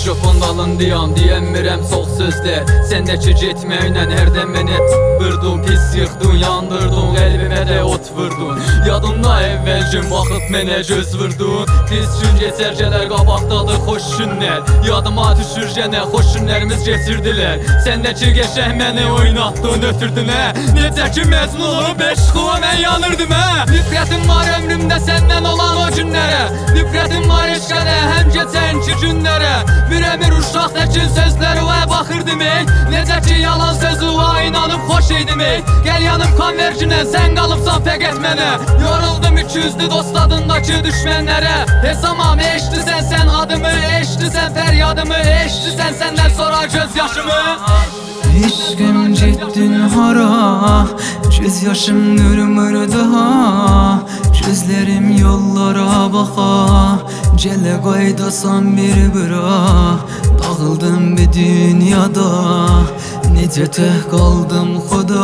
Mikrofon dalındıyam diyemmirəm çox sözlər. Səndəki getməklə hərdən məni vurdun, pis yıxdun, yandırdın, qəlbimə də ot vurdun. Yadımda əvvəl gün baxıb mənə göz vurdun. Pis gün keçər gələr qabaqdadır xoş günlər. Yadıma düşür yenə xoş günlərimiz keçirdilər. Səndəki qəşəng məni oynatdın, ötürdün hə. Necə ki məcnun olub eşqıma mən yanırdım hə. Nifrətim var ömrümdə səndən olan o günlərə. Nifrətim var eşqənə həm keçən ki günlərə. Mürəmir uşaq təkin sözləri və baxırdım ey. Necə ki yalan sözü və inanıb xoş eydim ey. Gəl yanım konvercinə sən qalıbsan fəqət mənə. Yoruldum ikiyüzlü dost adındakı düşmənlərə. Hesamam eşdisən sən adımı, eşdisən fəryadımı, eşdisən səndən sonra göz yaşımı. İşqim getdin hara, göz yaşım nürmür daha. Gözlerim yollara baxa, gələ qaydasan bir bıra. Dağıldım bir dünyada, necə tək qaldım xuda.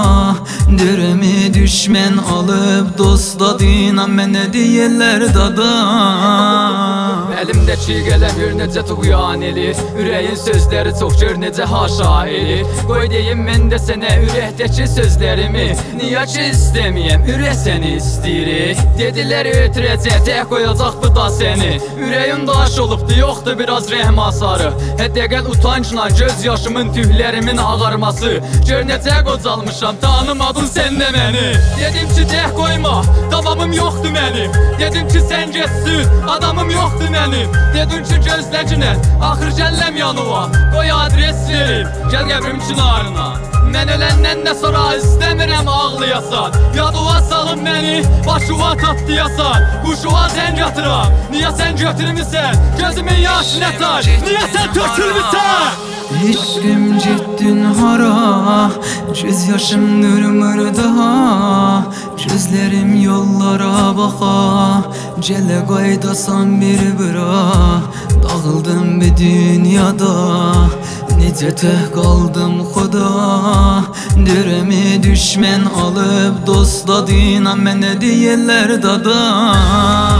Dürümü düşmən alıb dostladın, mənə deyirlər dada. Əlimdəki qələm gör necə tuğyan elir. Ürəyin sözləri çox gör necə haşa elir. Qoy deyim mən də sənə ürəkdəki sözlərimi. Niyə ki istəməyəm, ürək səni istəyir. Dedilər ötürəcək, tək qoyacaq bu da səni. Ürəyin daş olubdu, yoxdur biraz rəhm asarı. Həddəqəl utancla göz yaşımın, tühlərimin ağarması. Gör necə qocalmışam, tanımadın sən də məni. Dedim ki tək qoyma, davamım yoxdur mənim. Dedim ki sən getsin, adamım yoxdur mənim. Dedin ki gözləcinə, axır gəlləm yanıma. Qoy adres verim, gəl qəbrim çınarına. Mən öləndən də sonra istəmirəm ağlayasan. Yadıva salın məni, başıva tapdiyasan. Quşuva sən götürəm, niyə sən götürmüsən? Gözümün yaşına taş, niyə sən tökülmüsən? İşqim getdin hara, göz yaşım nürmür daha. Gözlerim yollara baxa, gələ qaydasan bir bıra. Dağıldım bir dünyada, necə tək qaldım xuda. Dürümü düşmən alıb dostladın, mənə deyirlər dada.